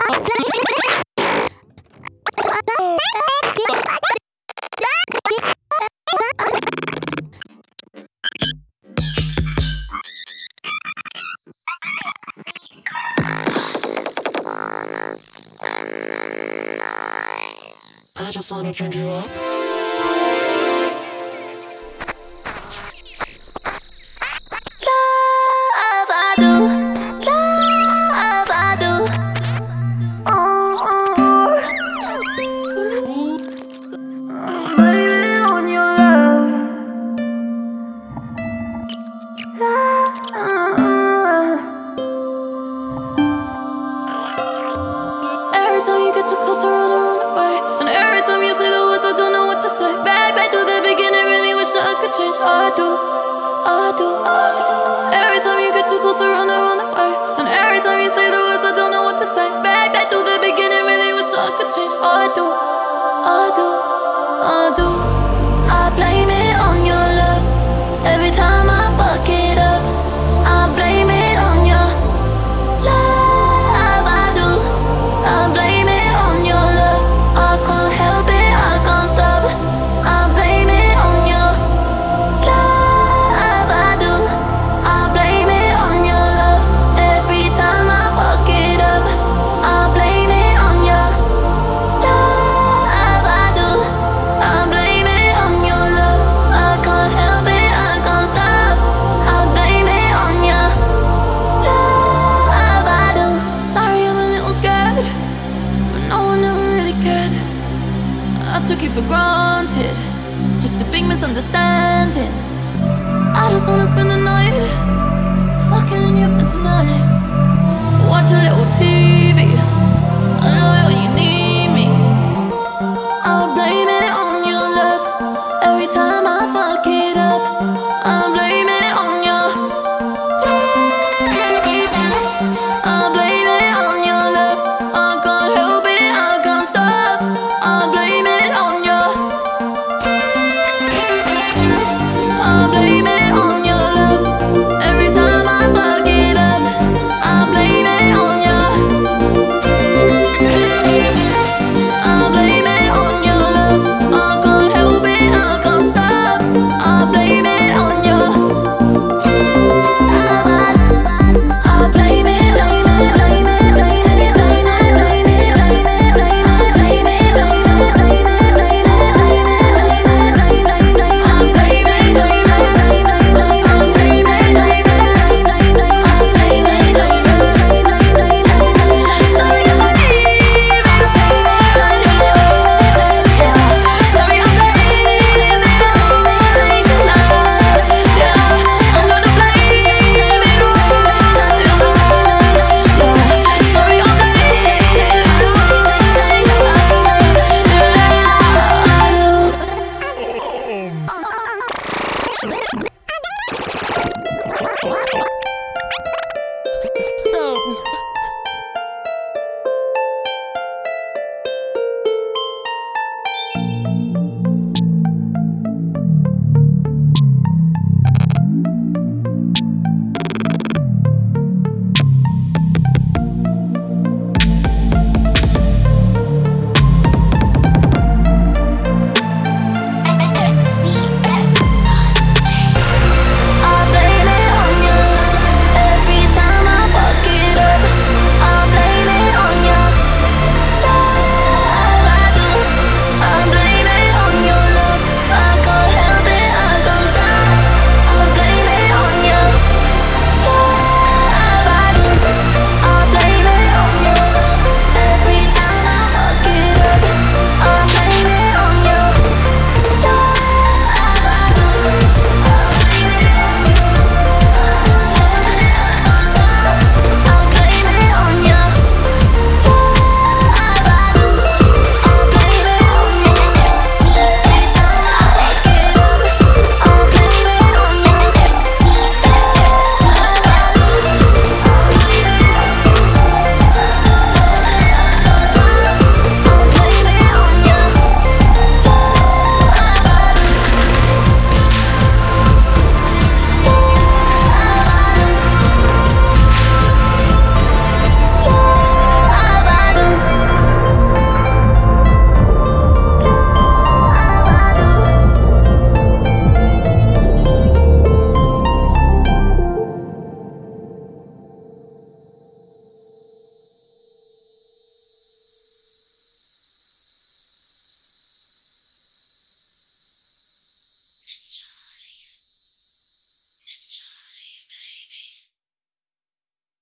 I just wanna drink you up. Every time you get too close, I run away. And every time you say the words, I don't know what to say. Back to the beginning, really wish that I could change. I do. Every time you get too close, I run away. And every time you say the words, I don't know what to say. Back to the beginning, really wish that I could change. I do. I blame it on your love. Every time I fuck it up, I blame it on your love. I do. I blame it on your love. I can't help it, I can't stop. I blame it on your love. I do. I blame it on your love. Every time I fuck it up, I blame it on your love. I do. I blame it on your love. I can't help it, I can't stop. I blame it on your love. I do. Sorry, I'm a little scared, but no one ever really cared. I took you for granted, just a big misunderstanding. I just wanna spend the night fucking in your bed tonight, watch a little TV.